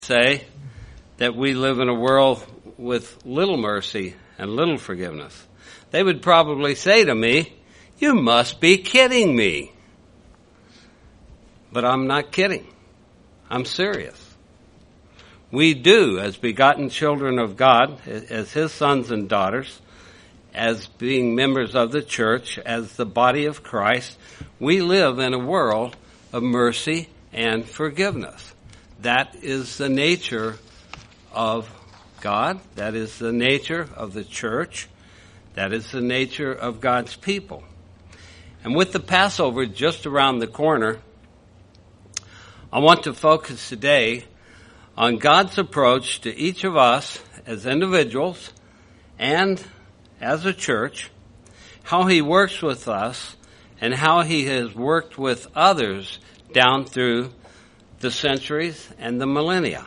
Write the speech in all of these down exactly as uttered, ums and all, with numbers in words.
say that we live in a world with little mercy and little forgiveness. They would probably say to me, "You must be kidding me." But I'm not kidding. I'm serious. We do, as begotten children of God, as His sons and daughters, as being members of the church, as the body of Christ, we live in a world of mercy and forgiveness. That is the nature of God. That is the nature of the church. That is the nature of God's people. And with the Passover just around the corner, I want to focus today on God's approach to each of us as individuals and as a church, how He works with us and how He has worked with others down through the centuries and the millennia.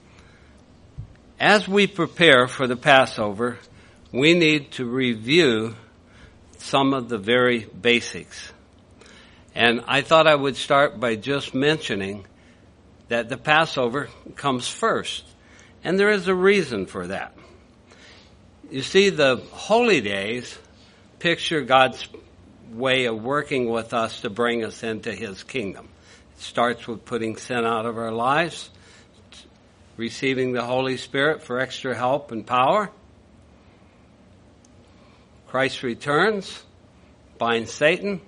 As we prepare for the Passover, we need to review some of the very basics. And I thought I would start by just mentioning that the Passover comes first. And there is a reason for that. You see, the holy days picture God's way of working with us to bring us into His kingdom. It starts with putting sin out of our lives, receiving the Holy Spirit for extra help and power. Christ returns, binds Satan.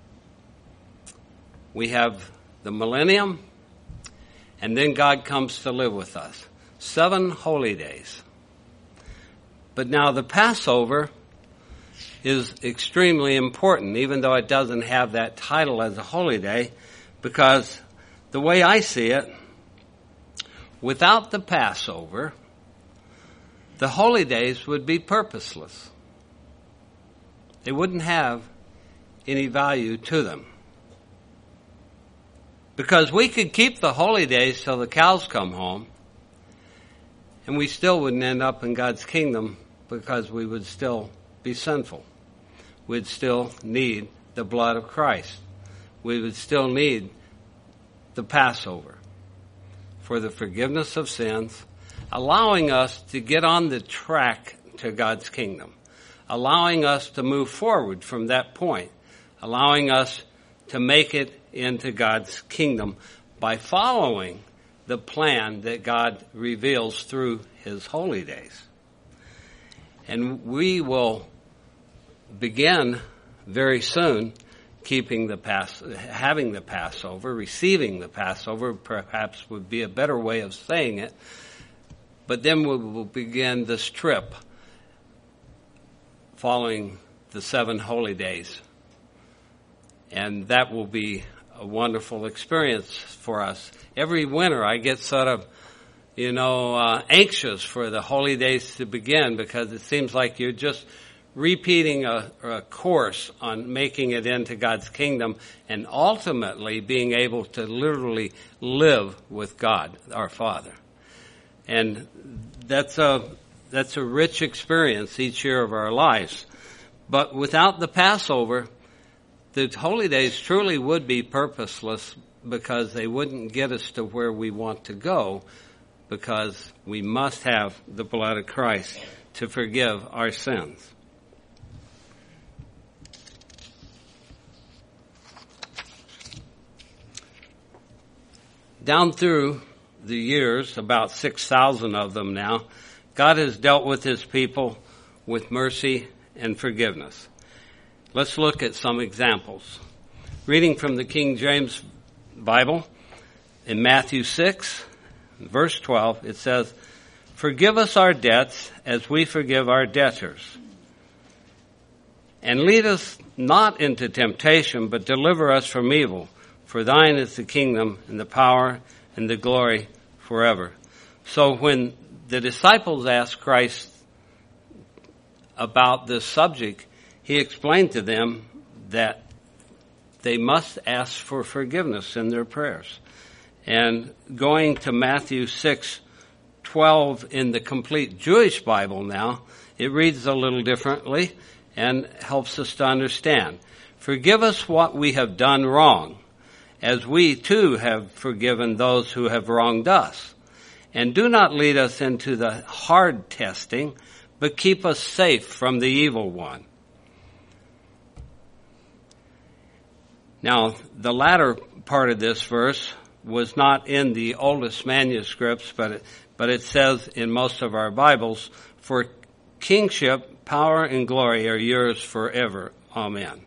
We have the millennium, and then God comes to live with us. Seven holy days. But now the Passover is extremely important, even though it doesn't have that title as a holy day, because the way I see it, without the Passover, the holy days would be purposeless. They wouldn't have any value to them. Because we could keep the holy days till the cows come home, and we still wouldn't end up in God's kingdom because we would still be sinful. We'd still need the blood of Christ. We would still need the Passover for the forgiveness of sins, allowing us to get on the track to God's kingdom, allowing us to move forward from that point, allowing us to make it into God's kingdom by following the plan that God reveals through His holy days. And we will begin very soon keeping the Pass, having the Passover, receiving the Passover, perhaps would be a better way of saying it. But then we will begin this trip following the seven holy days. And that will be a wonderful experience for us. Every winter I get sort of, you know, uh, anxious for the holy days to begin, because it seems like you're just repeating a, a course on making it into God's kingdom and ultimately being able to literally live with God, our Father. And that's a, that's a rich experience each year of our lives. But without the Passover, the holy days truly would be purposeless, because they wouldn't get us to where we want to go, because we must have the blood of Christ to forgive our sins. Down through the years, about six thousand of them now, God has dealt with His people with mercy and forgiveness. Let's look at some examples. Reading from the King James Bible, in Matthew six, verse twelve, it says, "Forgive us our debts as we forgive our debtors. And lead us not into temptation, but deliver us from evil. For thine is the kingdom and the power and the glory forever." So when the disciples asked Christ about this subject, He explained to them that they must ask for forgiveness in their prayers. And going to Matthew six twelve in the complete Jewish Bible now, it reads a little differently and helps us to understand. "Forgive us what we have done wrong, as we too have forgiven those who have wronged us. And do not lead us into the hard testing, but keep us safe from the evil one. Now, the latter part of this verse was not in the oldest manuscripts, but it, but it says in most of our Bibles, for kingship, power, and glory are yours forever. Amen.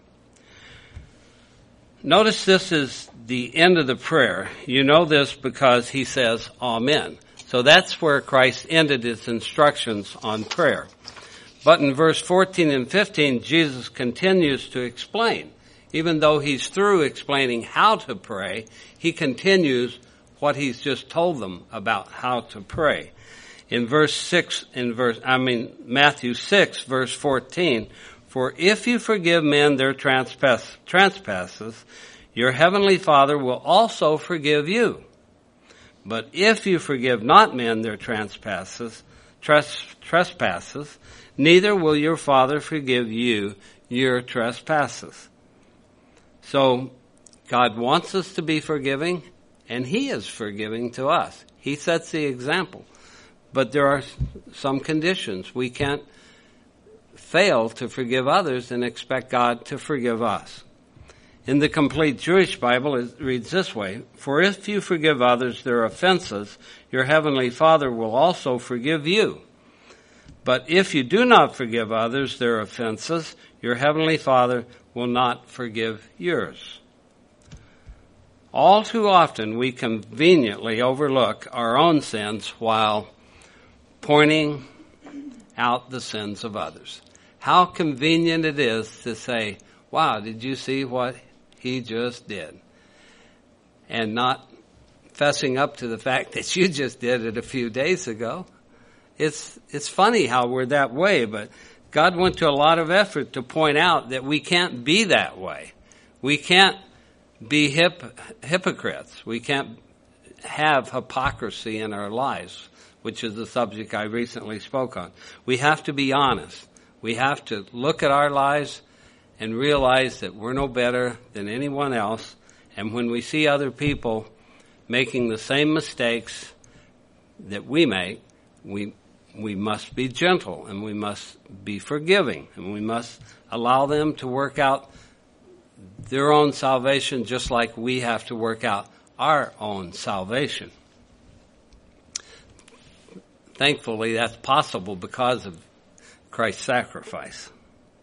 Notice this is the end of the prayer. You know this because he says, Amen. So that's where Christ ended his instructions on prayer. But in verse fourteen and fifteen, Jesus continues to explain. Even though he's through explaining how to pray, he continues what he's just told them about how to pray. In verse six, in verse, I mean, Matthew six, verse fourteen, for if you forgive men their transpass, trespasses, your heavenly Father will also forgive you. But if you forgive not men their trespasses, tres, trespasses, neither will your Father forgive you your trespasses. So, God wants us to be forgiving, and he is forgiving to us. He sets the example. But there are some conditions. We can't fail to forgive others and expect God to forgive us. In the Complete Jewish Bible, it reads this way, for if you forgive others their offenses, your heavenly Father will also forgive you. But if you do not forgive others their offenses, your heavenly Father will not forgive yours. All too often we conveniently overlook our own sins while pointing out the sins of others. How convenient it is to say, wow, did you see what he just did? And not fessing up to the fact that you just did it a few days ago. It's, it's funny how we're that way, but God went to a lot of effort to point out that we can't be that way. We can't be hip, hypocrites. We can't have hypocrisy in our lives, which is the subject I recently spoke on. We have to be honest. We have to look at our lives and realize that we're no better than anyone else. And when we see other people making the same mistakes that we make, we we must be gentle and we must be forgiving and we must allow them to work out their own salvation just like we have to work out our own salvation. Thankfully, that's possible because of Christ's sacrifice.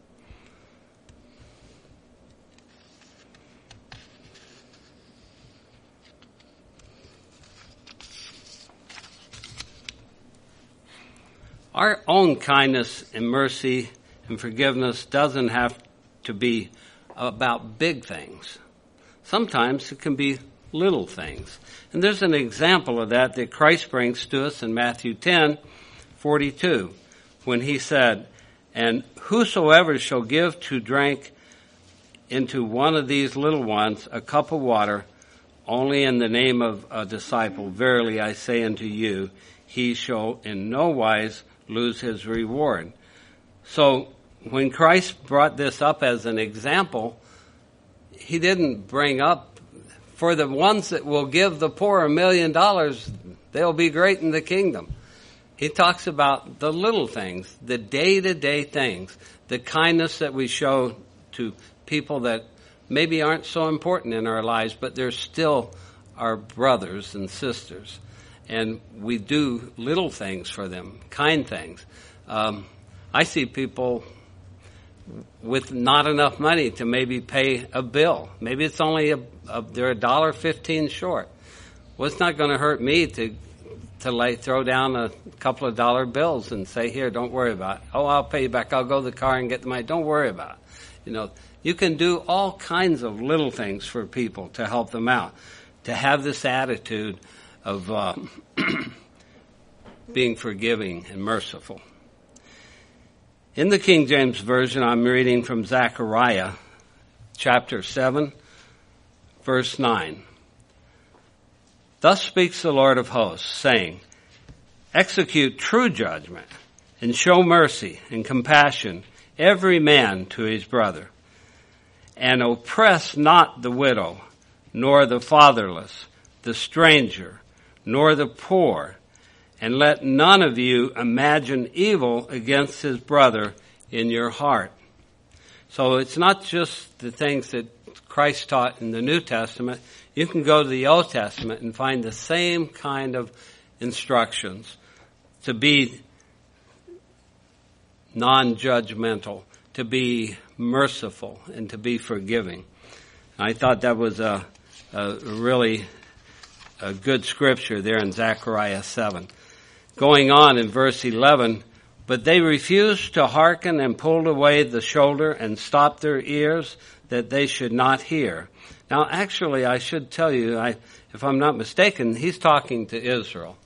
Our own kindness and mercy and forgiveness doesn't have to be about big things. Sometimes it can be little things. And there's an example of that that Christ brings to us in Matthew ten forty-two, when he said, and whosoever shall give to drink into one of these little ones a cup of water, only in the name of a disciple, verily I say unto you, he shall in no wise lose his reward. So when Christ brought this up as an example, he didn't bring up, for the ones that will give the poor a million dollars, they'll be great in the kingdom. He talks about the little things, the day-to-day things, the kindness that we show to people that maybe aren't so important in our lives, but they're still our brothers and sisters. And we do little things for them, kind things. Um, I see people with not enough money to maybe pay a bill. Maybe it's only a, a they're a dollar fifteen short. Well, it's not going to hurt me to to lay throw down a couple of dollar bills and say, "Here, don't worry about it. Oh, I'll pay you back. I'll go to the car and get the money. Don't worry about it." You know, you can do all kinds of little things for people to help them out. To have this attitude of uh, being forgiving and merciful. In the King James Version, I'm reading from Zechariah chapter seven, verse nine. Thus speaks the Lord of hosts, saying, execute true judgment, and show mercy and compassion every man to his brother, and oppress not the widow, nor the fatherless, the stranger, nor the poor, And let none of you imagine evil against his brother in your heart. So it's not just the things that Christ taught in the New Testament. You can go to the Old Testament and find the same kind of instructions to be non-judgmental, to be merciful, and to be forgiving. I thought that was a, a really a good scripture there in Zechariah seven. Going on in verse eleven, but they refused to hearken and pulled away the shoulder and stopped their ears that they should not hear. Now, actually, I should tell you, I, if I'm not mistaken, he's talking to Israel.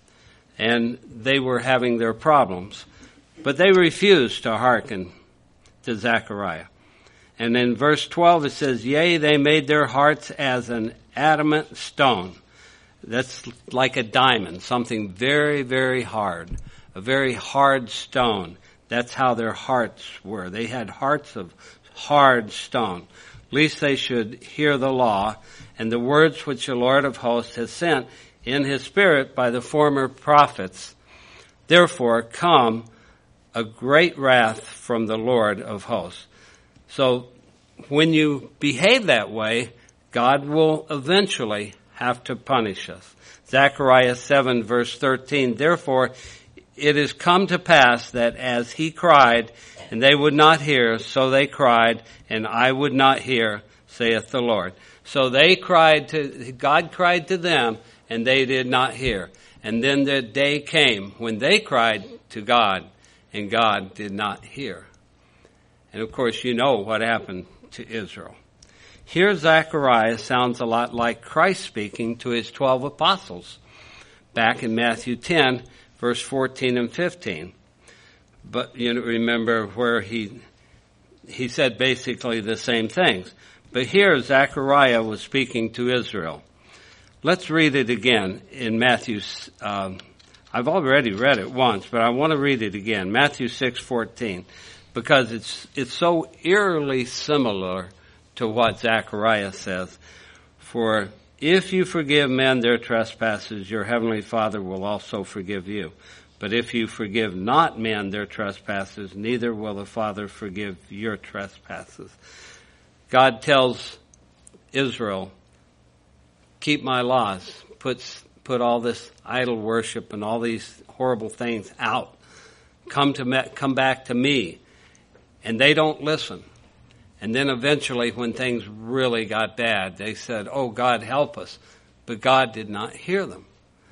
And they were having their problems. But they refused to hearken to Zechariah. And in verse twelve it says, yea, they made their hearts as an adamant stone. That's like a diamond, something very, very hard, a very hard stone. That's how their hearts were. They had hearts of hard stone. Lest they should hear the law and the words which the Lord of hosts has sent in his spirit by the former prophets. Therefore come a great wrath from the Lord of hosts. So when you behave that way, God will eventually have to punish us. Zechariah seven verse thirteen, therefore it is come to pass that as he cried, and they would not hear, so they cried, and I would not hear, saith the Lord. So they cried to, God cried to them, and they did not hear. And then the day came when they cried to God, and God did not hear. And of course you know what happened to Israel. Here Zechariah sounds a lot like Christ speaking to his twelve apostles back in Matthew ten, verse fourteen and fifteen. But you remember where he he said basically the same things. But here Zechariah was speaking to Israel. Let's read it again in Matthew. Um, I've already read it once, but I want to read it again. Matthew six fourteen, because it's it's so eerily similar to what Zechariah says. For if you forgive men their trespasses, your heavenly Father will also forgive you. But if you forgive not men their trespasses, neither will the Father forgive your trespasses. God tells Israel, keep my laws, puts, put all this idol worship and all these horrible things out. Come to me, come back to me. And they don't listen. And then eventually when things really got bad, they said, oh, God, help us. But God did not hear them.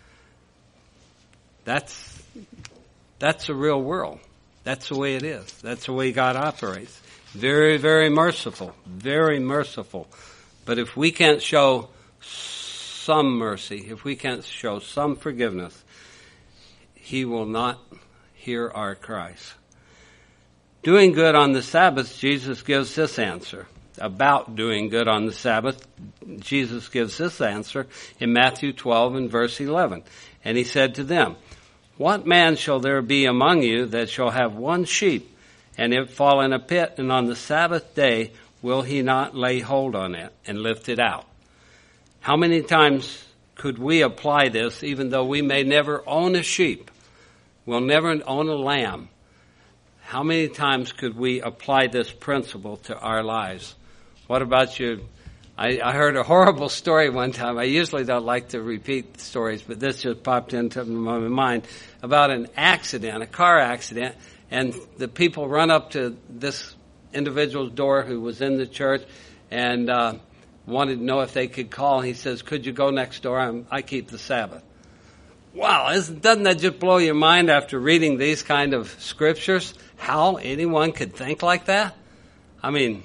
That's, that's the real world. That's the way it is. That's the way God operates. Very, very merciful. Very merciful. But if we can't show some mercy, if we can't show some forgiveness, he will not hear our cries. Doing good on the Sabbath, Jesus gives this answer. About doing good on the Sabbath, Jesus gives this answer in Matthew twelve and verse eleven. And he said to them, what man shall there be among you that shall have one sheep, and it fall in a pit, and on the Sabbath day will he not lay hold on it and lift it out? How many times could we apply this, even though we may never own a sheep? We'll never own a lamb. How many times could we apply this principle to our lives? What about you? I, I heard a horrible story one time. I usually don't like to repeat stories, but this just popped into my mind about an accident, a car accident, and the people run up to this individual's door who was in the church and uh, wanted to know if they could call. He says, could you go next door? I'm, I keep the Sabbath. Wow, isn't, doesn't that just blow your mind after reading these kind of scriptures? How anyone could think like that? I mean,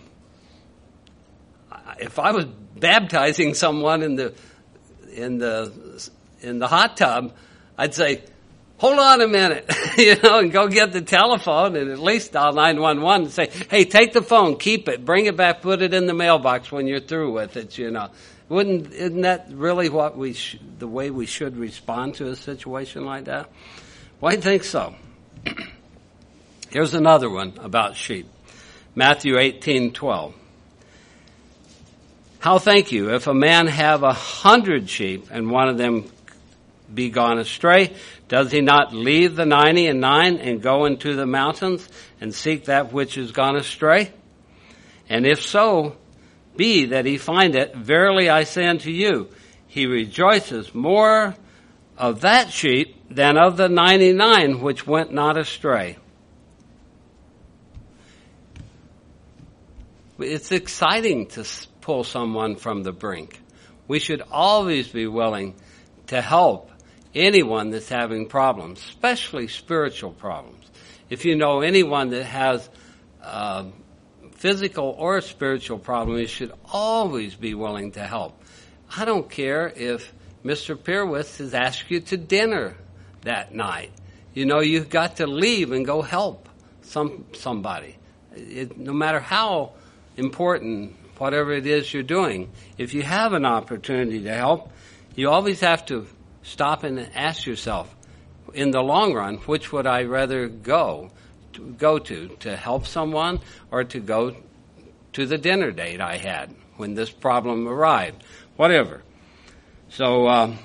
if I was baptizing someone in the in the in the hot tub, I'd say, "Hold on a minute," you know, and go get the telephone and at least dial nine one one and say, "Hey, take the phone, keep it, bring it back, put it in the mailbox when you're through with it." You know, wouldn't isn't that really what we sh- the way we should respond to a situation like that? Well, I think so. Here's another one about sheep. Matthew eighteen twelve. How think you, if a man have a hundred sheep and one of them be gone astray? Does he not leave the ninety and nine and go into the mountains and seek that which is gone astray? And if so be that he find it, verily I say unto you, he rejoices more of that sheep than of the ninety-nine which went not astray. It's exciting to pull someone from the brink. We should always be willing to help anyone that's having problems, especially spiritual problems. If you know anyone that has a physical or spiritual problem, you should always be willing to help. I don't care if Mister Peerwith has asked you to dinner that night. You know, you've got to leave and go help some somebody. It, no matter how important whatever it is you're doing, if you have an opportunity to help, you always have to stop and ask yourself, in the long run, which would I rather go to, go to, to help someone or to go to the dinner date I had when this problem arrived, whatever. So, um,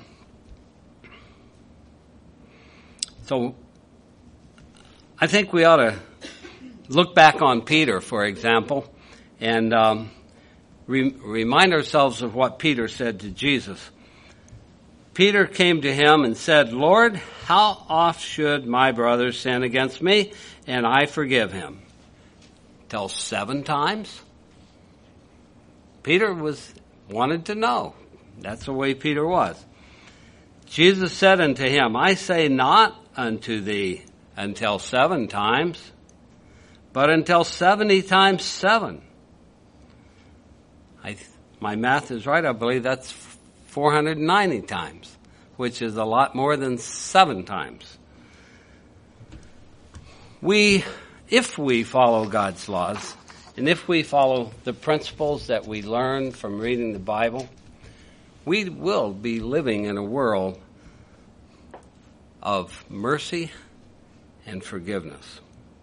so I think we ought to look back on Peter, for example, and um, re- remind ourselves of what Peter said to Jesus. Peter came to him and said, Lord, how oft should my brother sin against me, and I forgive him? Till seven times? Peter was wanted to know. That's the way Peter was. Jesus said unto him, I say not unto thee until seven times, but until seventy times seven. I, my math is right. I believe that's four hundred ninety times, which is a lot more than seven times. We, if we follow God's laws, and if we follow the principles that we learn from reading the Bible, we will be living in a world of mercy and forgiveness.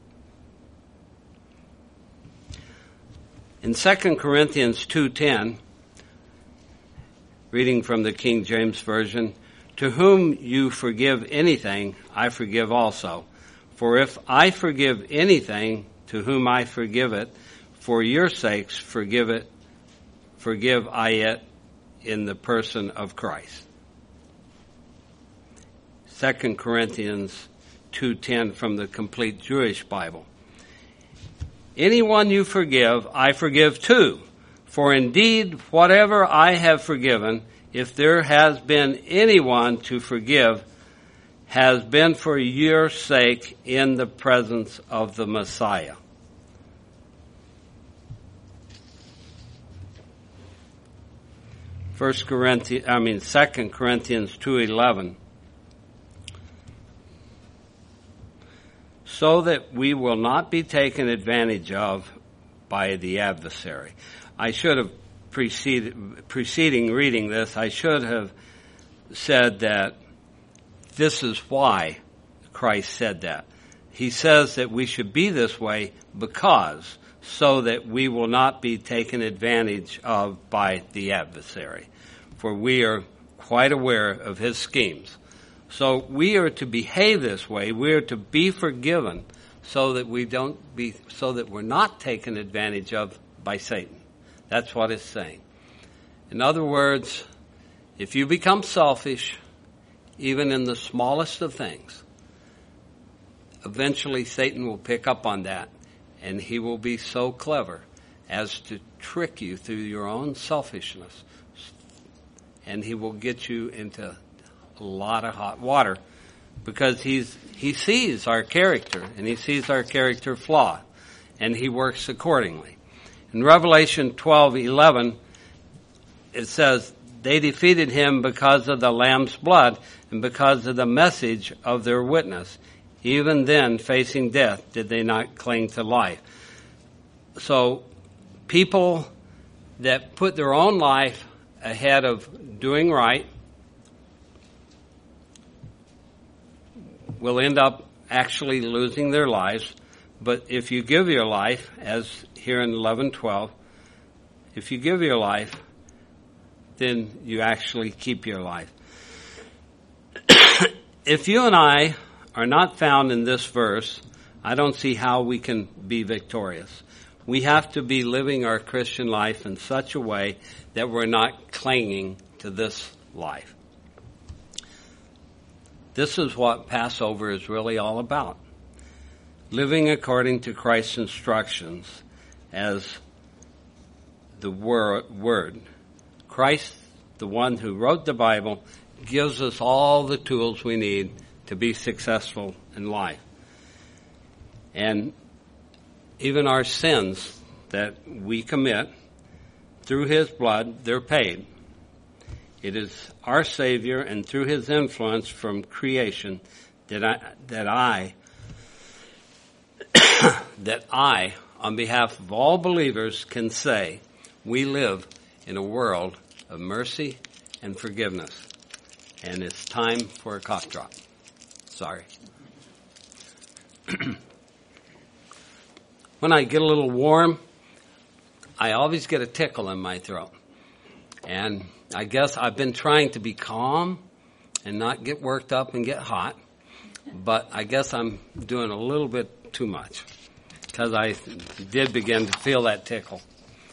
In Second Corinthians two ten, reading from the King James Version, to whom you forgive anything, I forgive also. For if I forgive anything to whom I forgive it, for your sakes forgive it, forgive I it in the person of Christ. Second Corinthians two ten from the Complete Jewish Bible. Anyone you forgive, I forgive too. For indeed, whatever I have forgiven, if there has been anyone to forgive, has been for your sake in the presence of the Messiah. First Corinthians, I mean Second Corinthians two eleven. So that we will not be taken advantage of by the adversary. I should have preceded, preceding reading this, I should have said that this is why Christ said that. He says that we should be this way because, so that we will not be taken advantage of by the adversary. For we are quite aware of his schemes. So we are to behave this way. We are to be forgiven so that we don't be, so that we're not taken advantage of by Satan. That's what it's saying. In other words, if you become selfish, even in the smallest of things, eventually Satan will pick up on that, and he will be so clever as to trick you through your own selfishness, and he will get you into a lot of hot water because he's he sees our character, and he sees our character flawed, and he works accordingly. In Revelation twelve eleven, it says, they defeated him because of the Lamb's blood and because of the message of their witness. Even then, facing death, did they not cling to life. So people that put their own life ahead of doing right will end up actually losing their lives. But if you give your life, as here in eleven twelve, if you give your life, then you actually keep your life. if you and I are not found in this verse, I don't see how we can be victorious. We have to be living our Christian life in such a way that we're not clinging to this life. This is what Passover is really all about. Living according to Christ's instructions as the Word. Christ, the one who wrote the Bible, gives us all the tools we need to be successful in life. And even our sins that we commit, through His blood, they're paid. It is our Savior, and through His influence from creation, that I, that I, that I, on behalf of all believers, can say we live in a world of mercy and forgiveness. And it's time for a cough drop. Sorry. When I get a little warm, I always get a tickle in my throat. And I guess I've been trying to be calm and not get worked up and get hot. But I guess I'm doing a little bit too much because I did begin to feel that tickle.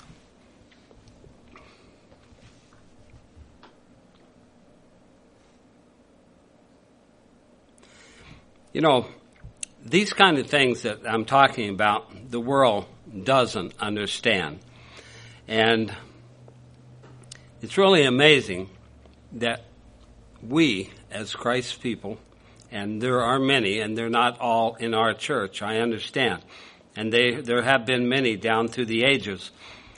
You know, these kind of things that I'm talking about, the world doesn't understand. And it's really amazing that we, as Christ's people, and there are many, and they're not all in our church, I understand. And they, there have been many down through the ages.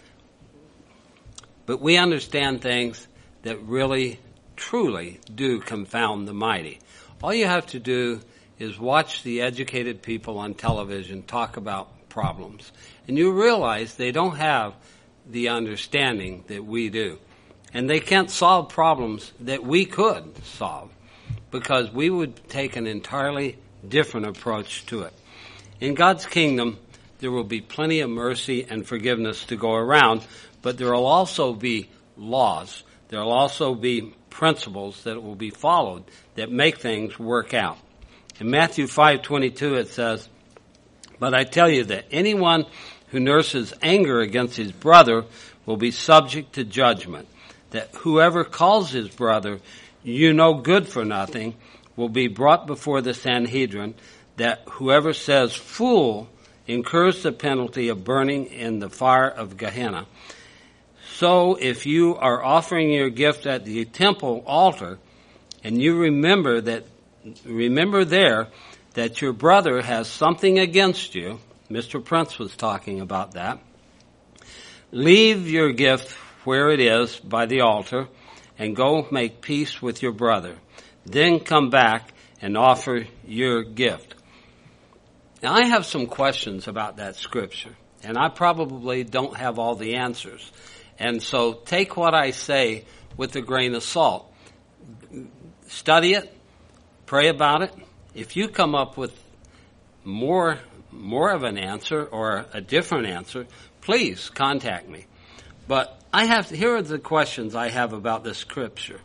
But we understand things that really, truly do confound the mighty. All you have to do is watch the educated people on television talk about problems. And you realize they don't have the understanding that we do. And they can't solve problems that we could solve because we would take an entirely different approach to it. In God's kingdom, there will be plenty of mercy and forgiveness to go around, but there will also be laws. There will also be principles that will be followed that make things work out. In Matthew five twenty-two it says, "But I tell you that anyone who nurses anger against his brother will be subject to judgment. That whoever calls his brother, 'You know good for nothing,' will be brought before the Sanhedrin. That whoever says 'fool' incurs the penalty of burning in the fire of Gehenna. So if you are offering your gift at the temple altar, and you remember that Remember there that your brother has something against you," Mister Prince was talking about that, "leave your gift where it is by the altar and go make peace with your brother. Then come back and offer your gift." Now I have some questions about that scripture, and I probably don't have all the answers. And so take what I say with a grain of salt. Study it. Pray about it. If you come up with more more of an answer or a different answer, please contact me. But I have here are the questions I have about this scripture.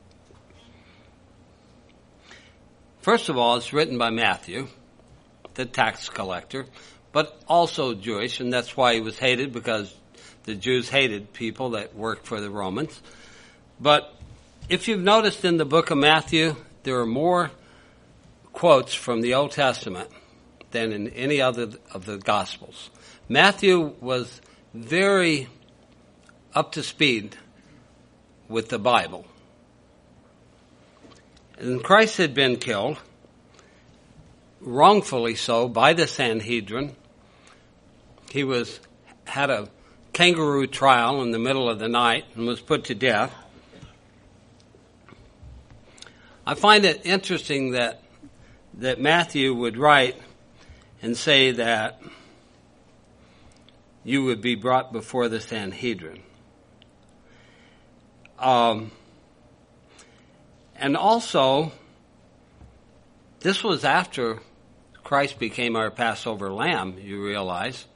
First of all, it's written by Matthew, the tax collector, but also Jewish, and that's why he was hated, because the Jews hated people that worked for the Romans. But if you've noticed in the book of Matthew, there are more quotes from the Old Testament than in any other of the Gospels. Matthew was very up to speed with the Bible. And Christ had been killed, wrongfully so, by the Sanhedrin. He was had a kangaroo trial in the middle of the night and was put to death. I find it interesting that that Matthew would write and say that you would be brought before the Sanhedrin. Um, and also, this was after Christ became our Passover lamb, you realize.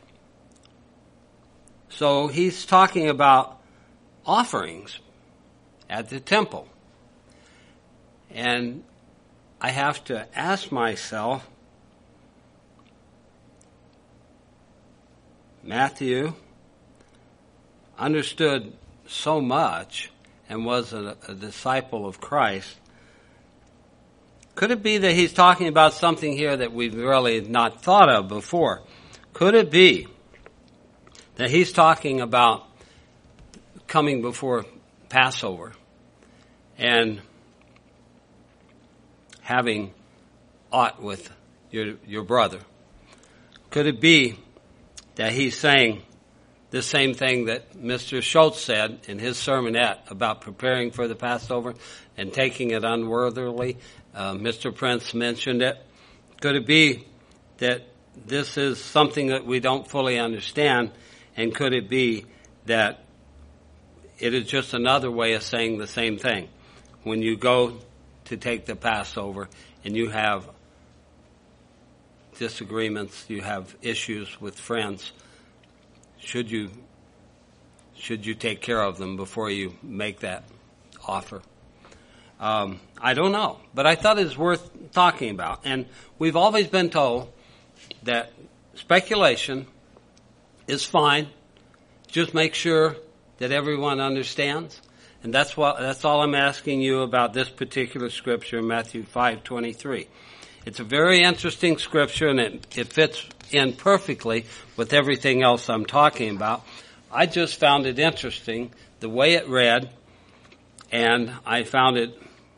So he's talking about offerings at the temple. And I have to ask myself, Matthew understood so much and was a, a disciple of Christ. Could it be that he's talking about something here that we've really not thought of before? Could it be that he's talking about coming before Passover and having aught with your your brother? Could it be that he's saying the same thing that Mister Schultz said in his sermonette about preparing for the Passover and taking it unworthily? Uh, Mister Prince mentioned it. Could it be that this is something that we don't fully understand, and could it be that it is just another way of saying the same thing? When you go to take the Passover and you have disagreements, you have issues with friends, should you should you take care of them before you make that offer? Um, I don't know, but I thought it was worth talking about. And we've always been told that speculation is fine. Just make sure that everyone understands. And that's what, that's all I'm asking you about this particular scripture, Matthew five twenty-three. It's a very interesting scripture, and it, it fits in perfectly with everything else I'm talking about. I just found it interesting, the way it read, and I found it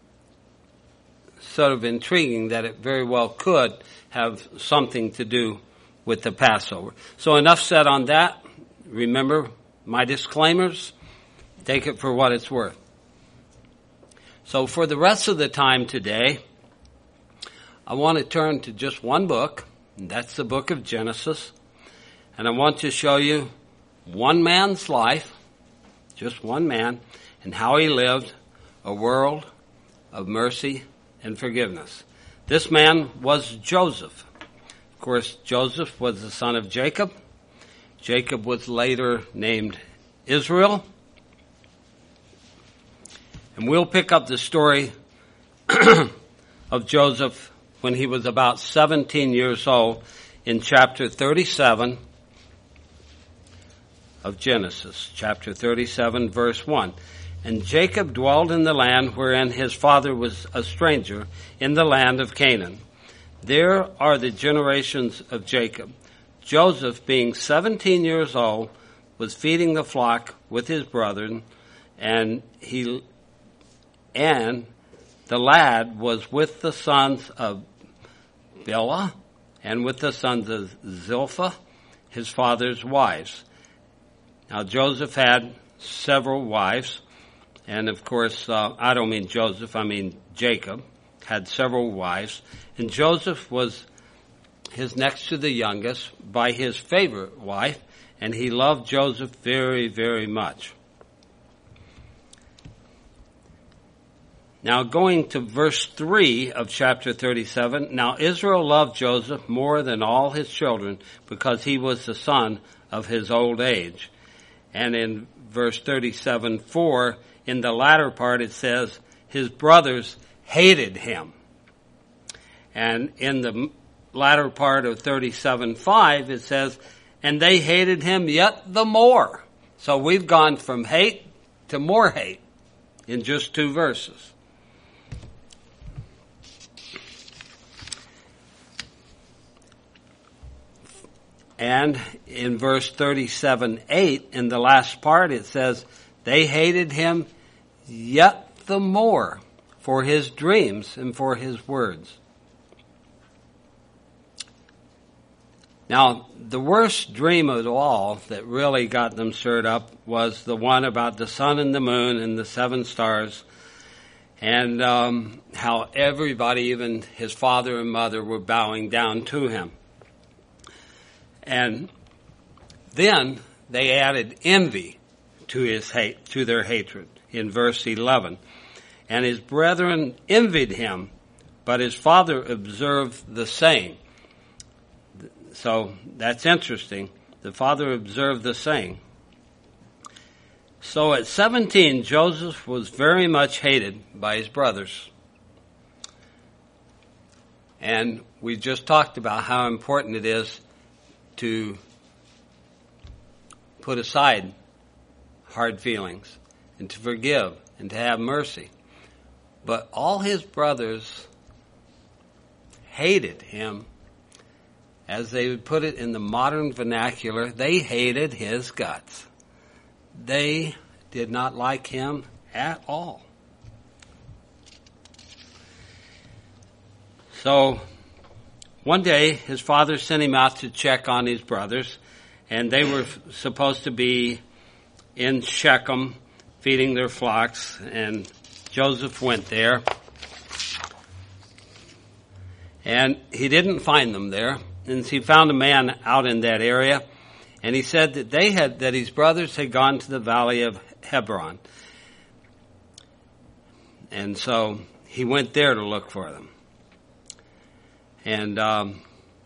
sort of intriguing that it very well could have something to do with the Passover. So enough said on that. Remember my disclaimers. Take it for what it's worth. So for the rest of the time today, I want to turn to just one book, and that's the book of Genesis. And I want to show you one man's life, just one man, and how he lived a world of mercy and forgiveness. This man was Joseph. Of course, Joseph was the son of Jacob. Jacob was later named Israel. And we'll pick up the story of Joseph when he was about seventeen years old in chapter thirty-seven of Genesis, chapter thirty-seven, verse one. And Jacob dwelled in the land wherein his father was a stranger, in the land of Canaan. There are the generations of Jacob. Joseph, being seventeen years old, was feeding the flock with his brethren, and he and the lad was with the sons of Bilhah and with the sons of Zilpah, his father's wives. Now Joseph had several wives. And of course, uh, I don't mean Joseph, I mean Jacob, had several wives. And Joseph was his next to the youngest by his favorite wife, and he loved Joseph very, very much. Now going to verse three of chapter thirty-seven, now Israel loved Joseph more than all his children because he was the son of his old age. And in verse thirty-seven four, in the latter part, it says, his brothers hated him. And in the latter part of thirty-seven five, it says, and they hated him yet the more. So we've gone from hate to more hate in just two verses. And in verse thirty-seven eight, in the last part, it says, they hated him yet the more for his dreams and for his words. Now, the worst dream of all that really got them stirred up was the one about the sun and the moon and the seven stars, and um, how everybody, even his father and mother, were bowing down to him. And then they added envy to his hate, to their hatred, in verse eleven. And his brethren envied him, but his father observed the same. So that's interesting. The father observed the same. So at seventeen, Joseph was very much hated by his brothers. And we just talked about how important it is to put aside hard feelings and to forgive and to have mercy. But all his brothers hated him. As they would put it in the modern vernacular, they hated his guts. They did not like him at all. So one day his father sent him out to check on his brothers, and they were supposed to be in Shechem feeding their flocks, and Joseph went there. And he didn't find them there, and he found a man out in that area, and he said that they had, that his brothers had gone to the valley of Hebron. And so he went there to look for them. And um,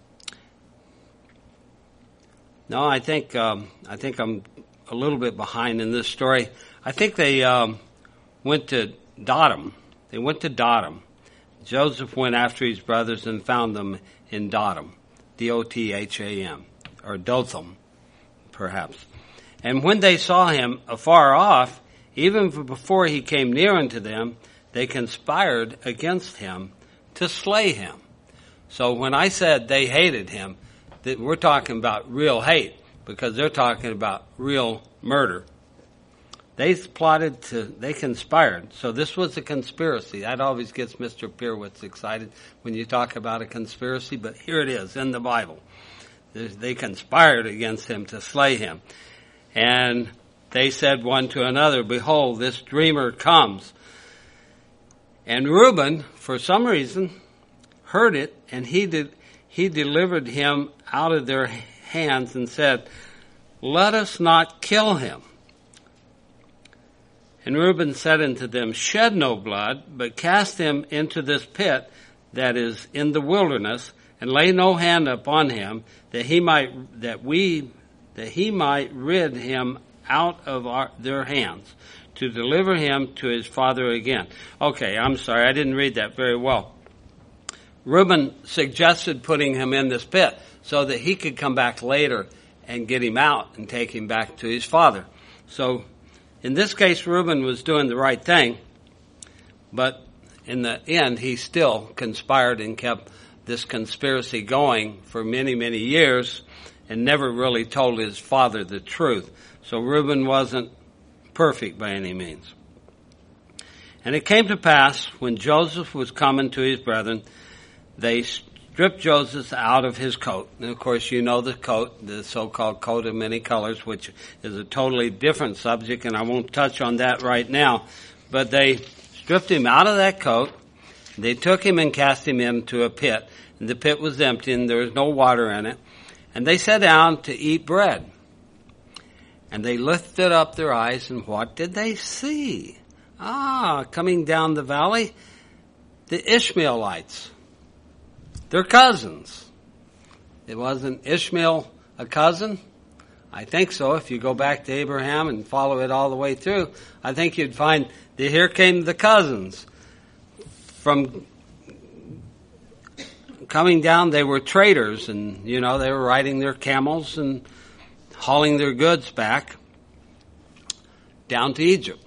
no, I think um, I think I'm a little bit behind in this story. I think they um, went to Dothan. They went to Dothan. Joseph went after his brothers and found them in Dothan, D O T H A M, or Dothan, perhaps. And when they saw him afar off, even before he came near unto them, they conspired against him to slay him. So when I said they hated him, that we're talking about real hate, because they're talking about real murder. They plotted to, they conspired. So this was a conspiracy. That always gets Mister Pierwitz excited when you talk about a conspiracy, but here it is in the Bible. They conspired against him to slay him. And they said one to another, behold, this dreamer comes. And Reuben, for some reason, heard it, and he did, he delivered him out of their hands and said, let us not kill him. And Reuben said unto them, shed no blood, but cast him into this pit that is in the wilderness, and lay no hand upon him, that he might, that we, that he might rid him out of our, their hands, to deliver him to his father again. Okay, I'm sorry, I didn't read that very well. Reuben suggested putting him in this pit so that he could come back later and get him out and take him back to his father. So in this case, Reuben was doing the right thing, but in the end, he still conspired and kept this conspiracy going for many, many years and never really told his father the truth. So Reuben wasn't perfect by any means. And it came to pass, when Joseph was coming to his brethren, they stripped Joseph out of his coat. And of course, you know the coat, the so-called coat of many colors, which is a totally different subject, and I won't touch on that right now. But they stripped him out of that coat. They took him and cast him into a pit. And the pit was empty, and there was no water in it. And they sat down to eat bread. And they lifted up their eyes, and what did they see? Ah, coming down the valley, the Ishmaelites. They're cousins. It wasn't Ishmael a cousin? I think so. If you go back to Abraham and follow it all the way through, I think you'd find that here came the cousins. From coming down, they were traders, and, you know, they were riding their camels and hauling their goods back down to Egypt.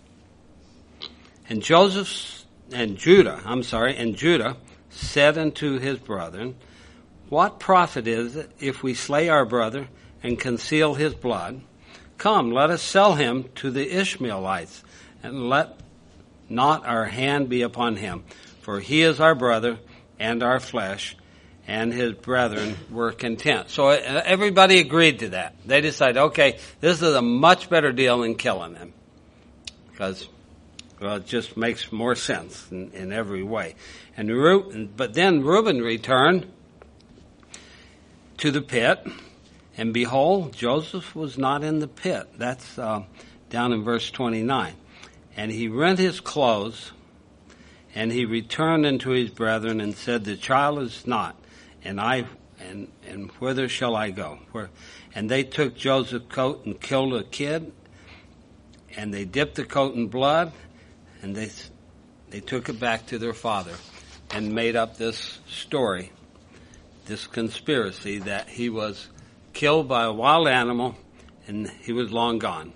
And Joseph and Judah, I'm sorry, and Judah said unto his brethren, what profit is it if we slay our brother and conceal his blood? Come, let us sell him to the Ishmaelites, and let not our hand be upon him. For he is our brother and our flesh. And his brethren were content. So everybody agreed to that. They decided, okay, this is a much better deal than killing him. Because, well, it just makes more sense in, in every way. And Reuben, but then Reuben returned to the pit, and behold, Joseph was not in the pit. That's uh, down in verse twenty-nine. And he rent his clothes, and he returned unto his brethren and said, the child is not, and I and and whither shall I go? Where? And they took Joseph's coat and killed a kid, and they dipped the coat in blood, and they they took it back to their father. and made up this story, this conspiracy that he was killed by a wild animal and he was long gone.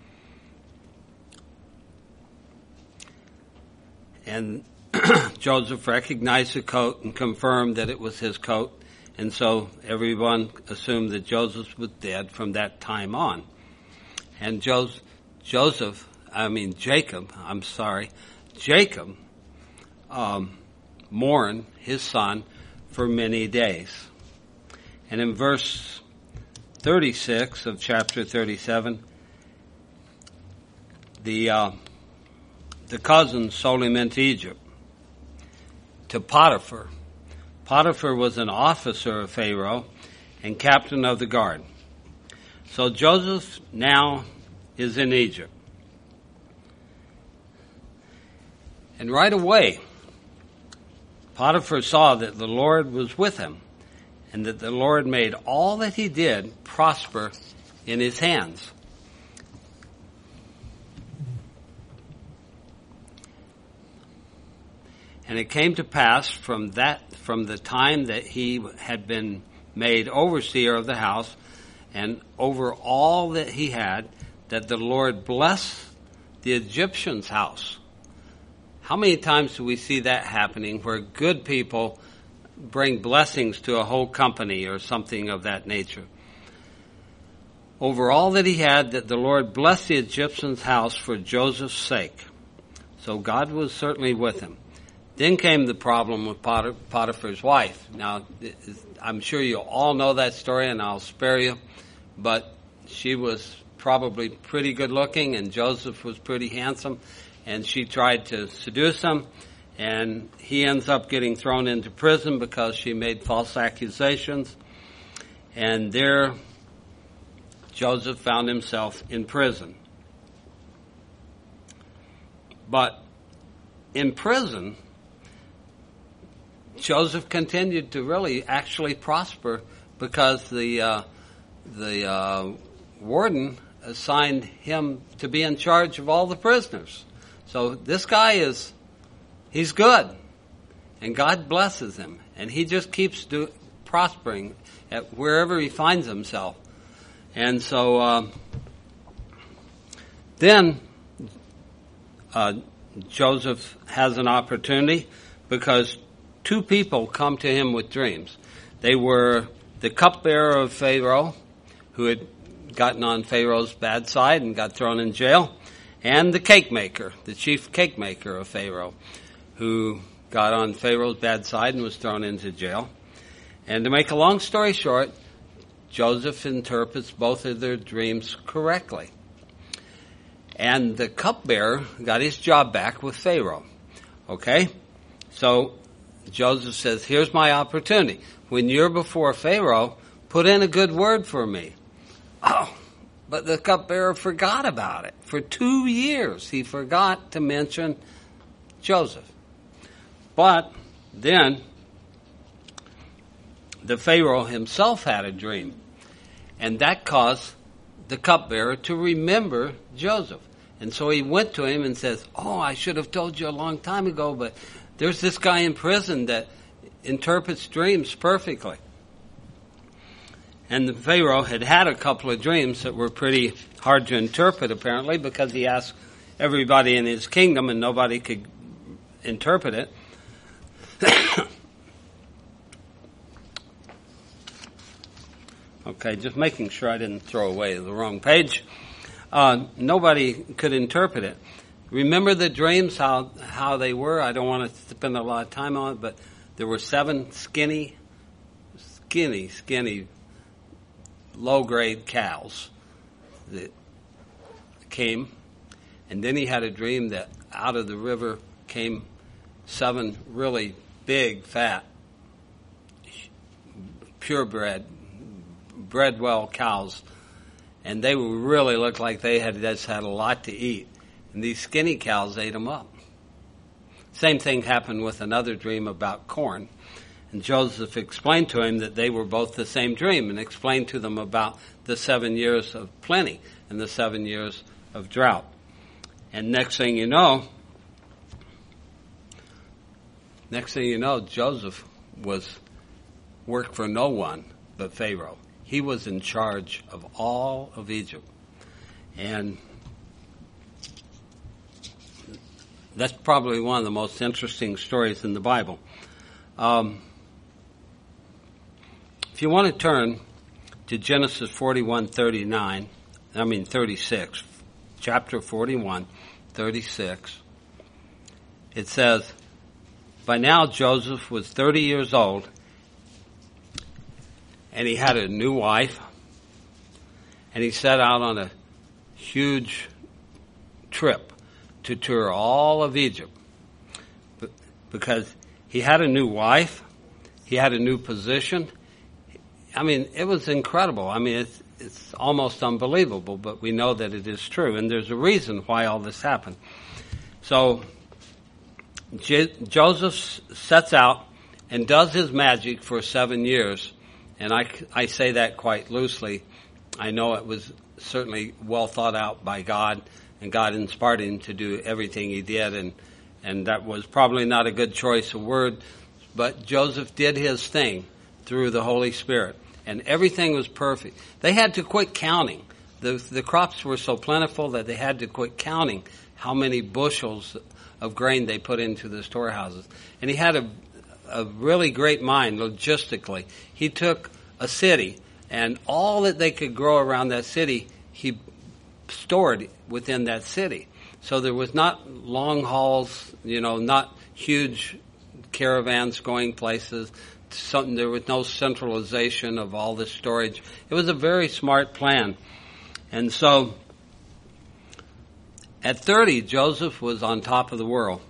And Joseph recognized the coat and confirmed that it was his coat, and so everyone assumed that Joseph was dead from that time on. And Joseph, Joseph I mean Jacob, I'm sorry, Jacob um, mourned his son for many days. And in verse thirty-six of chapter thirty-seven, the uh, the cousins sold him into Egypt to Potiphar. Potiphar was an officer of Pharaoh and captain of the guard. So Joseph now is in Egypt. And right away, Potiphar saw that the Lord was with him and that the Lord made all that he did prosper in his hands. And it came to pass from that, from the time that he had been made overseer of the house and over all that he had, that the Lord blessed the Egyptian's house. How many times do we see that happening where good people bring blessings to a whole company or something of that nature? Over all that he had, that the Lord blessed the Egyptian's house for Joseph's sake. So God was certainly with him. Then came the problem with Potiphar's wife. Now, I'm sure you all know that story, and I'll spare you, but she was probably pretty good looking, and Joseph was pretty handsome, and she tried to seduce him, and he ends up getting thrown into prison because she made false accusations, and there Joseph found himself in prison. But in prison, Joseph continued to really actually prosper because the uh, the uh, warden assigned him to be in charge of all the prisoners. So this guy is, he's good, and God blesses him, and he just keeps do, prospering at wherever he finds himself. And so uh, then uh, Joseph has an opportunity because two people come to him with dreams. They were the cupbearer of Pharaoh, who had gotten on Pharaoh's bad side and got thrown in jail, and the cake maker, the chief cake maker of Pharaoh, who got on Pharaoh's bad side and was thrown into jail. And to make a long story short, Joseph interprets both of their dreams correctly. And the cupbearer got his job back with Pharaoh. Okay? So Joseph says, here's my opportunity. When you're before Pharaoh, put in a good word for me. Oh, but the cupbearer forgot about it. For two years, he forgot to mention Joseph. But then the Pharaoh himself had a dream, and that caused the cupbearer to remember Joseph. And so he went to him and says, oh, I should have told you a long time ago, but there's this guy in prison that interprets dreams perfectly. And the Pharaoh had had a couple of dreams that were pretty hard to interpret, apparently, because he asked everybody in his kingdom and nobody could interpret it. Okay, just making sure I didn't throw away the wrong page. Uh, nobody could interpret it. Remember the dreams, how how they were? I don't want to spend a lot of time on it, but there were seven skinny, skinny, skinny, low-grade cows that came. And then he had a dream that out of the river came seven really big, fat, purebred, bred-well cows. And they really looked like they had just had a lot to eat. And these skinny cows ate them up. Same thing happened with another dream about corn. And Joseph explained to him that they were both the same dream and explained to them about the seven years of plenty and the seven years of drought. And next thing you know, Next thing you know, Joseph was worked for no one but Pharaoh. He was in charge of all of Egypt. And that's probably one of the most interesting stories in the Bible. Um, if you want to turn to Genesis forty-one thirty-nine, I mean thirty-six, chapter forty-one, thirty-six, it says, by now Joseph was thirty years old, and he had a new wife, and he set out on a huge trip to tour all of Egypt, because he had a new wife, he had a new position. I mean, it was incredible. I mean, it's, it's almost unbelievable, but we know that it is true, and there's a reason why all this happened. So J- Joseph sets out and does his magic for seven years, and I, I say that quite loosely. I know it was certainly well thought out by God, and God inspired him to do everything he did, and, and that was probably not a good choice of word, but Joseph did his thing through the Holy Spirit, and everything was perfect. They had to quit counting. The, the crops were so plentiful that they had to quit counting how many bushels of grain they put into the storehouses. And he had a, a really great mind logistically. He took a city, and all that they could grow around that city, he stored within that city. So there was not long hauls, you know, not huge caravans going places. Something, there was no centralization of all this storage. It was a very smart plan. And so at thirty, Joseph was on top of the world.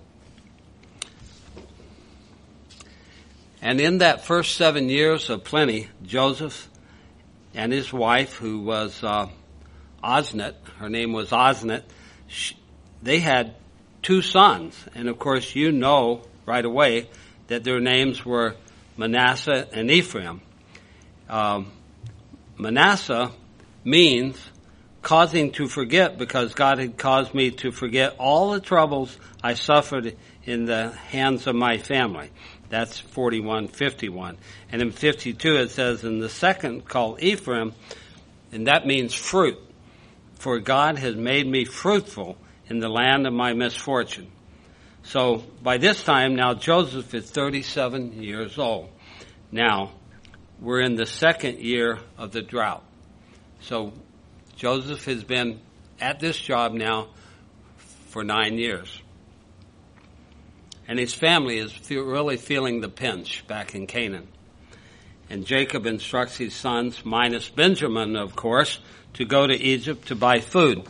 And in that first seven years of plenty, Joseph and his wife, who was uh, Osnet, her name was Osnet, she, they had two sons. And of course, you know right away that their names were Manasseh and Ephraim. Um, Manasseh means causing to forget, because God had caused me to forget all the troubles I suffered in the hands of my family. That's forty-one fifty-one. And in fifty-two it says, in the second called Ephraim, and that means fruit. For God has made me fruitful in the land of my misfortune. So by this time now Joseph is thirty-seven years old. Now we're in the second year of the drought. So Joseph has been at this job now for nine years. And his family is feel, really feeling the pinch back in Canaan. And Jacob instructs his sons, minus Benjamin, of course, to go to Egypt to buy food.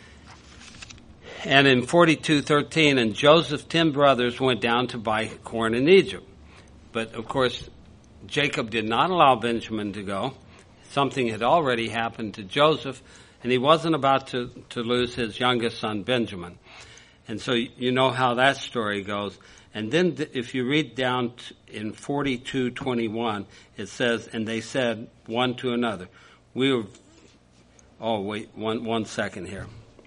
And in forty-two thirteen, and Joseph's ten brothers went down to buy corn in Egypt. But, of course, Jacob did not allow Benjamin to go. Something had already happened to Joseph, and he wasn't about to, to lose his youngest son, Benjamin. And so you know how that story goes. And then th- if you read down t- in forty-two twenty-one, it says, and they said one to another, we were, oh, wait, one, one second here.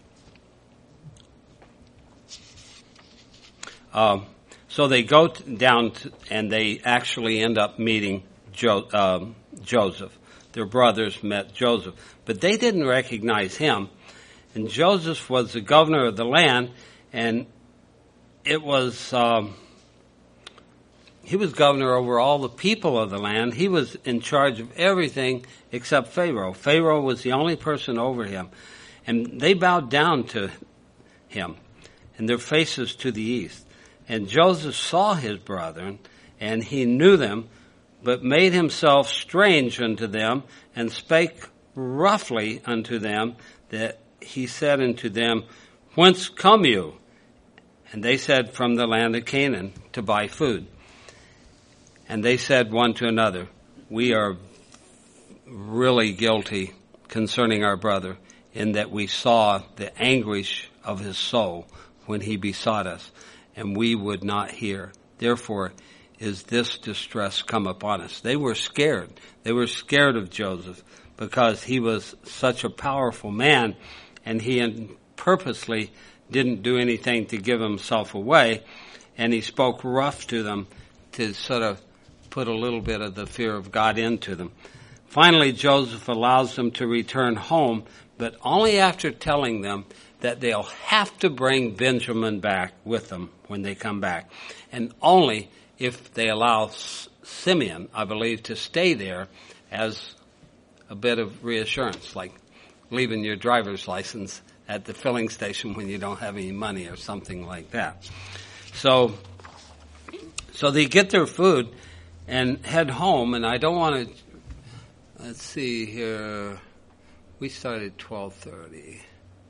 Um, so they go t- down t- and they actually end up meeting jo- um, Joseph. Their brothers met Joseph, but they didn't recognize him. And Joseph was the governor of the land, and it was, um, he was governor over all the people of the land. He was in charge of everything except Pharaoh. Pharaoh was the only person over him. And they bowed down to him, and their faces to the east. And Joseph saw his brethren, and he knew them, but made himself strange unto them, and spake roughly unto them, that he said unto them, whence come you? And they said, from the land of Canaan, to buy food. And they said one to another, we are really guilty concerning our brother, in that we saw the anguish of his soul when he besought us, and we would not hear. Therefore is this distress come upon us. They were scared. They were scared of Joseph because he was such a powerful man, and he purposely didn't do anything to give himself away. and he spoke rough to them to sort of put a little bit of the fear of God into them. Finally, Joseph allows them to return home, but only after telling them that they'll have to bring Benjamin back with them when they come back, and only if they allow Simeon, I believe, to stay there as a bit of reassurance, like leaving your driver's license at the filling station when you don't have any money or something like that. So, so they get their food and head home, and I don't want to, let's see here, we started twelve thirty.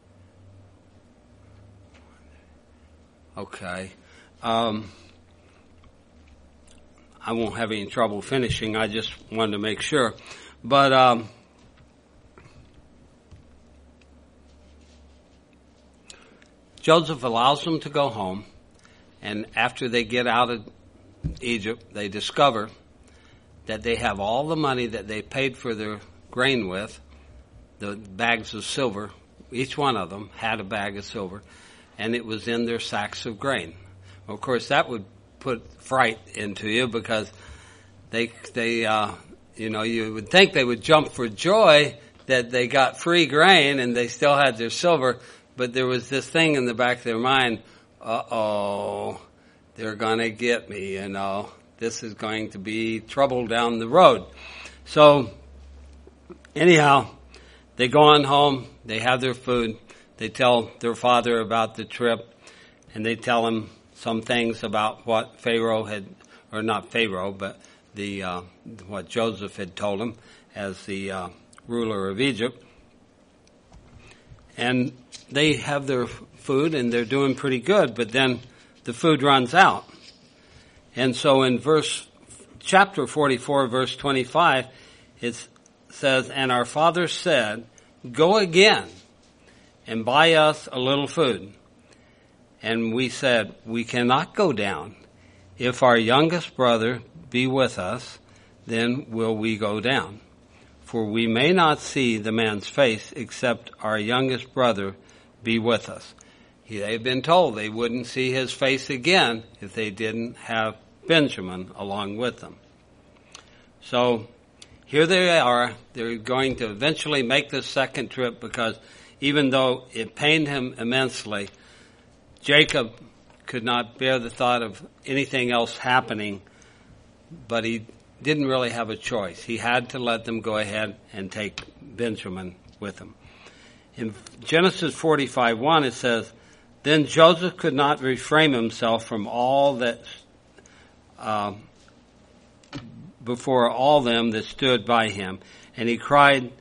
Okay. Um, I won't have any trouble finishing. I just wanted to make sure. But um, Joseph allows them to go home, and after they get out of Egypt, they discover that they have all the money that they paid for their grain with, the bags of silver. Each one of them had a bag of silver, and it was in their sacks of grain. Of course, that would put fright into you, because they, they, uh, you know, you would think they would jump for joy that they got free grain and they still had their silver, but there was this thing in the back of their mind, uh-oh, they're going to get me, you know. This is going to be trouble down the road. So, anyhow, they go on home, they have their food, they tell their father about the trip, and they tell him some things about what Pharaoh had, or not Pharaoh, but the uh, what Joseph had told him as the uh, ruler of Egypt. And they have their food, and they're doing pretty good, but then the food runs out. And so in verse, chapter forty-four, verse twenty-five, it says, "And our father said, 'Go again and buy us a little food.' And we said, 'We cannot go down. If our youngest brother be with us, then will we go down. For we may not see the man's face except our youngest brother be with us.'" They've been told they wouldn't see his face again if they didn't have Benjamin along with them. So here they are. They're going to eventually make this second trip, because even though it pained him immensely, Jacob could not bear the thought of anything else happening, but he didn't really have a choice. He had to let them go ahead and take Benjamin with him. In Genesis forty-five one, it says, "Then Joseph could not refrain himself from all that uh, before all them that stood by him, and he cried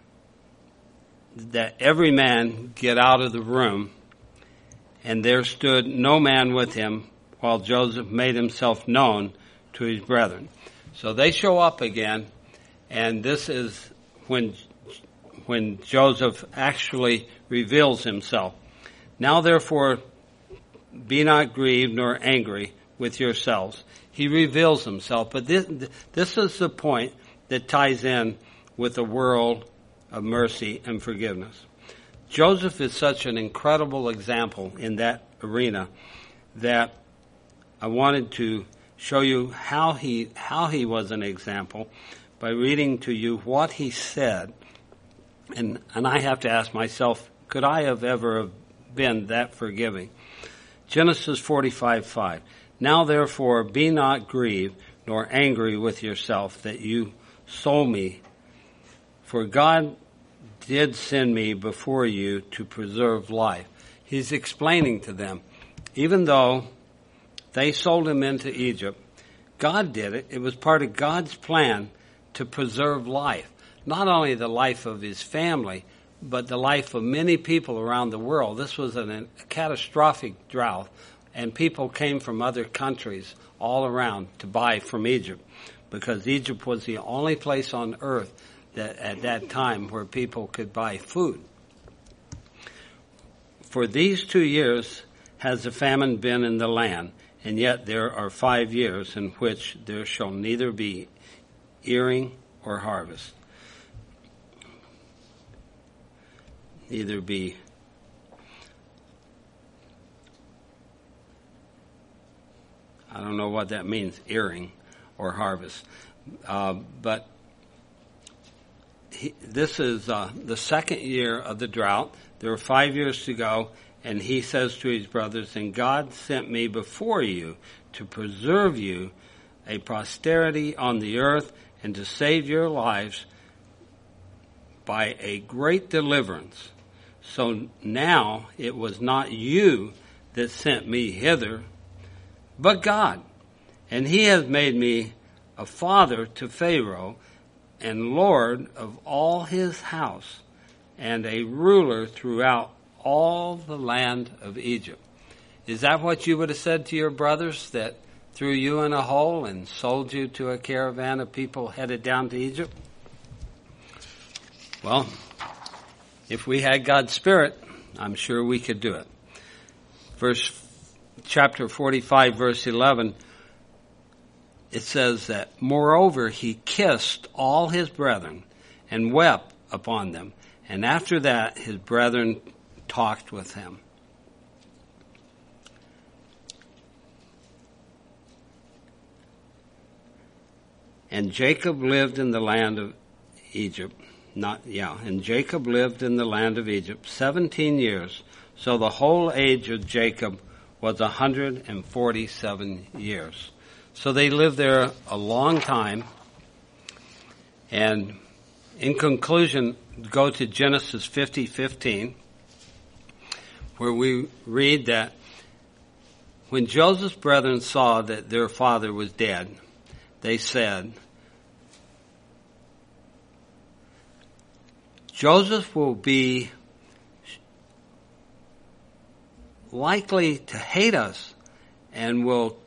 that every man get out of the room. And there stood no man with him, while Joseph made himself known to his brethren." So they show up again, and this is when when Joseph actually reveals himself. "Now therefore be not grieved nor angry with yourselves." He reveals himself, but this, this is the point that ties in with the world of mercy and forgiveness. Joseph is such an incredible example in that arena that I wanted to show you how he how he was an example by reading to you what he said. And and I have to ask myself, could I have ever been that forgiving? Genesis forty-five five. "Now therefore be not grieved nor angry with yourself that you sold me, for God did send me before you to preserve life." He's explaining to them, even though they sold him into Egypt, God did it. It was part of God's plan to preserve life. Not only the life of his family, but the life of many people around the world. This was an, a catastrophic drought, and people came from other countries all around to buy from Egypt, because Egypt was the only place on earth that at that time where people could buy food. "For these two years has the famine been in the land, and yet there are five years in which there shall neither be earing or harvest, neither be I don't know what that means, earing or harvest. Uh, but he, this is uh, the second year of the drought. There are five years to go, and he says to his brothers, "And God sent me before you to preserve you a posterity on the earth and to save your lives by a great deliverance. So now it was not you that sent me hither, but God. And he has made me a father to Pharaoh and Lord of all his house and a ruler throughout all the land of Egypt." Is that what you would have said to your brothers, that threw you in a hole and sold you to a caravan of people headed down to Egypt? Well, if we had God's Spirit, I'm sure we could do it. Verse, chapter forty-five, verse eleven, it says that, "Moreover, he kissed all his brethren and wept upon them. And after that, his brethren talked with him." And Jacob lived in the land of Egypt. Not, yeah, and Jacob lived in the land of Egypt seventeen years. So the whole age of Jacob was one hundred forty-seven years. So they lived there a long time. And in conclusion, go to Genesis fifty fifteen, where we read that when Joseph's brethren saw that their father was dead, they said, "Joseph will be likely to hate us and will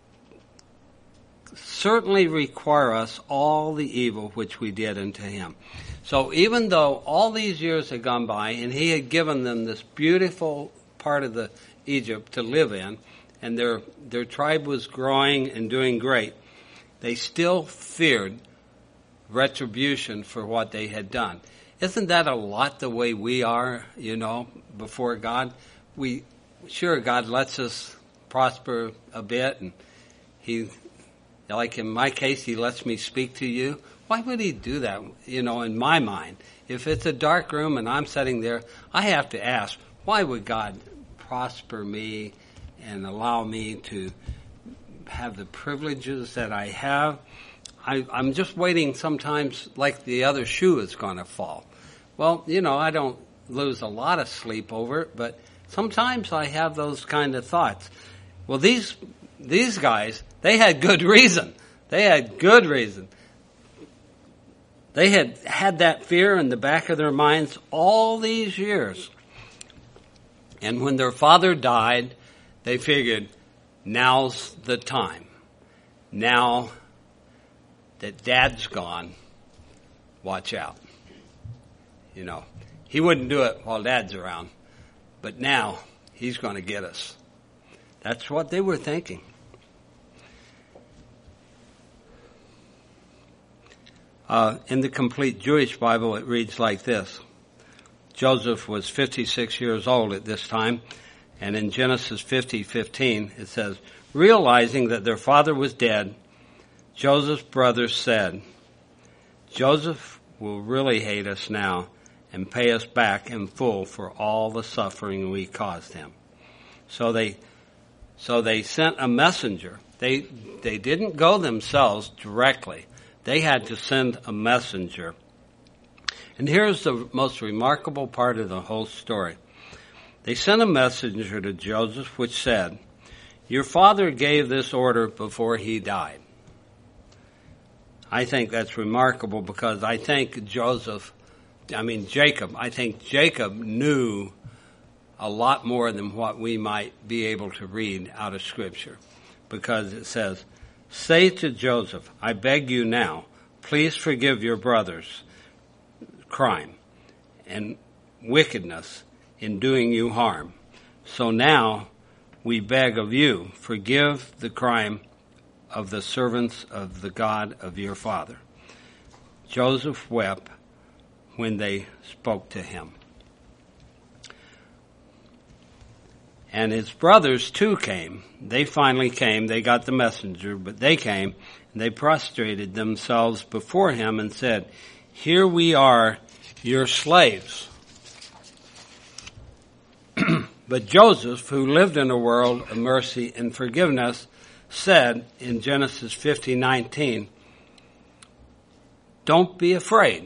certainly require us all the evil which we did unto him." So even though all these years had gone by and he had given them this beautiful part of the Egypt to live in, and their their tribe was growing and doing great, they still feared retribution for what they had done. Isn't that a lot the way we are, you know, before God? We, sure, God lets us prosper a bit, and he, like in my case, he lets me speak to you. Why would he do that, you know, in my mind? If it's a dark room and I'm sitting there, I have to ask, why would God prosper me and allow me to have the privileges that I have? I, I'm just waiting sometimes like the other shoe is going to fall. Well, you know, I don't lose a lot of sleep over it, but sometimes I have those kind of thoughts. Well, these these guys, they had good reason. They had good reason. They had had that fear in the back of their minds all these years. And when their father died, they figured, now's the time. Now that Dad's gone, watch out. You know, he wouldn't do it while Dad's around, but now he's going to get us. That's what they were thinking. Uh, in the Complete Jewish Bible, it reads like this. Joseph was fifty-six years old at this time, and in Genesis fifty fifteen, it says, "Realizing that their father was dead, Joseph's brothers said, 'Joseph will really hate us now and pay us back in full for all the suffering we caused him.' So they, so they sent a messenger. They, they didn't go themselves directly. They had to send a messenger. And here's the most remarkable part of the whole story. They sent a messenger to Joseph which said, 'Your father gave this order before he died.'" I think that's remarkable because I think Joseph, I mean Jacob, I think Jacob knew a lot more than what we might be able to read out of Scripture. Because it says, "Say to Joseph, I beg you now, please forgive your brothers' crime and wickedness in doing you harm. So now we beg of you, forgive the crime of the servants of the God of your father." Joseph wept when they spoke to him. And his brothers too came. They finally came. They got the messenger, but they came. And they prostrated themselves before him and said, "Here we are, your slaves." But Joseph, who lived in a world of mercy and forgiveness, said in Genesis fifty nineteen, "Don't be afraid.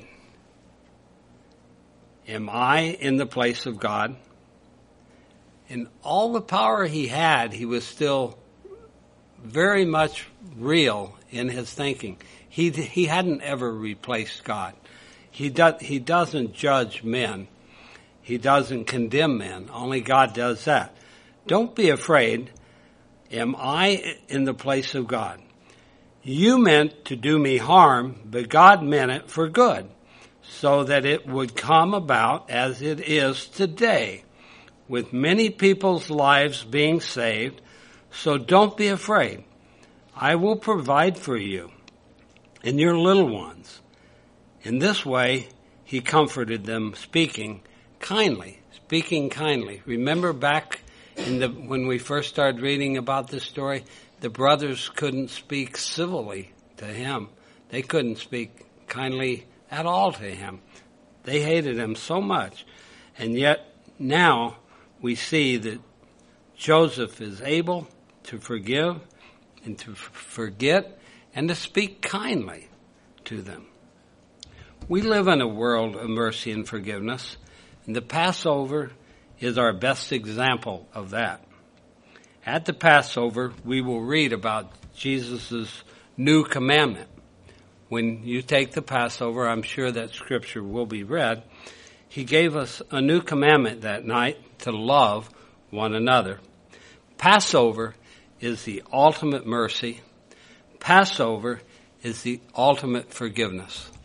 Am I in the place of God?" In all the power he had, he was still very much real in his thinking. He he hadn't ever replaced God. He do, he doesn't judge men. He doesn't condemn men. Only God does that. Don't be afraid. Am I in the place of God? You meant to do me harm, but God meant it for good, so that it would come about as it is today, with many people's lives being saved. So don't be afraid. I will provide for you and your little ones. In this way, he comforted them, speaking kindly, speaking kindly. Remember back in the, when we first started reading about this story, the brothers couldn't speak civilly to him. They couldn't speak kindly at all to him. They hated him so much. And yet now we see that Joseph is able to forgive and to f- forget and to speak kindly to them. We live in a world of mercy and forgiveness, and the Passover is our best example of that. At the Passover, we will read about Jesus' new commandment. When you take the Passover, I'm sure that scripture will be read. He gave us a new commandment that night to love one another. Passover is the ultimate mercy. Passover is the ultimate forgiveness.